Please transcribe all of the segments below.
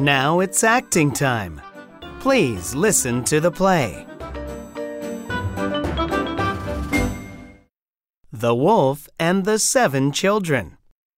Now it's acting time. Please listen to the play. The Wolf and the 7 Children.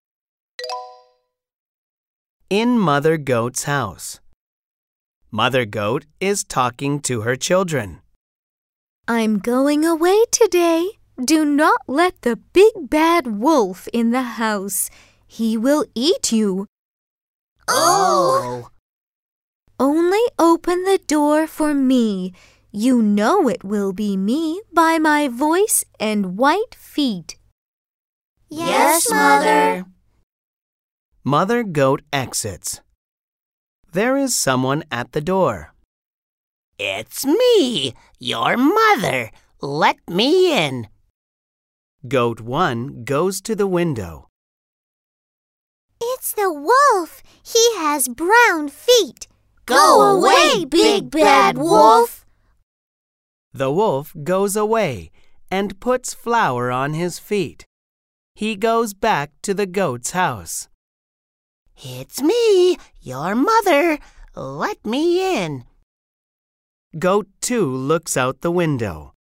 In Mother Goat's house. Mother Goat is talking to her children. I'm going away today. Do not let the big bad wolf in the house. He will eat you. Oh! Only open the door for me. You know it will be me by my voice and white feet. Yes, Mother. Mother Goat exits. There is someone at the door. It's me, your mother. Let me in. Goat 1 goes to the window. It's the wolf. He has brown feet. Go away, big bad wolf. The wolf goes away and puts flour on his feet. He goes back to the goat's house. It's me, your mother. Let me in. Goat 2 looks out the window.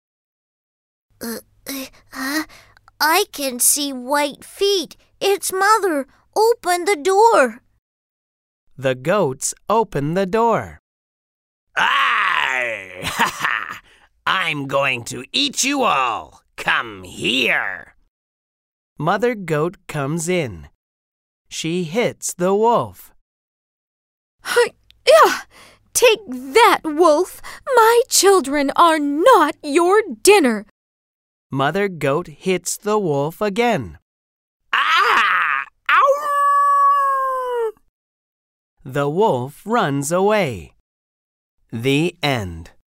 I can see white feet. It's Mother. Open the door. The goats open the door. Arr! Ha ha! I'm going to eat you all. Come here. Mother Goat comes in. She hits the wolf. Take that, wolf! My children are not your dinner. Mother Goat hits the wolf again. Ah! Ow! The wolf runs away. The end.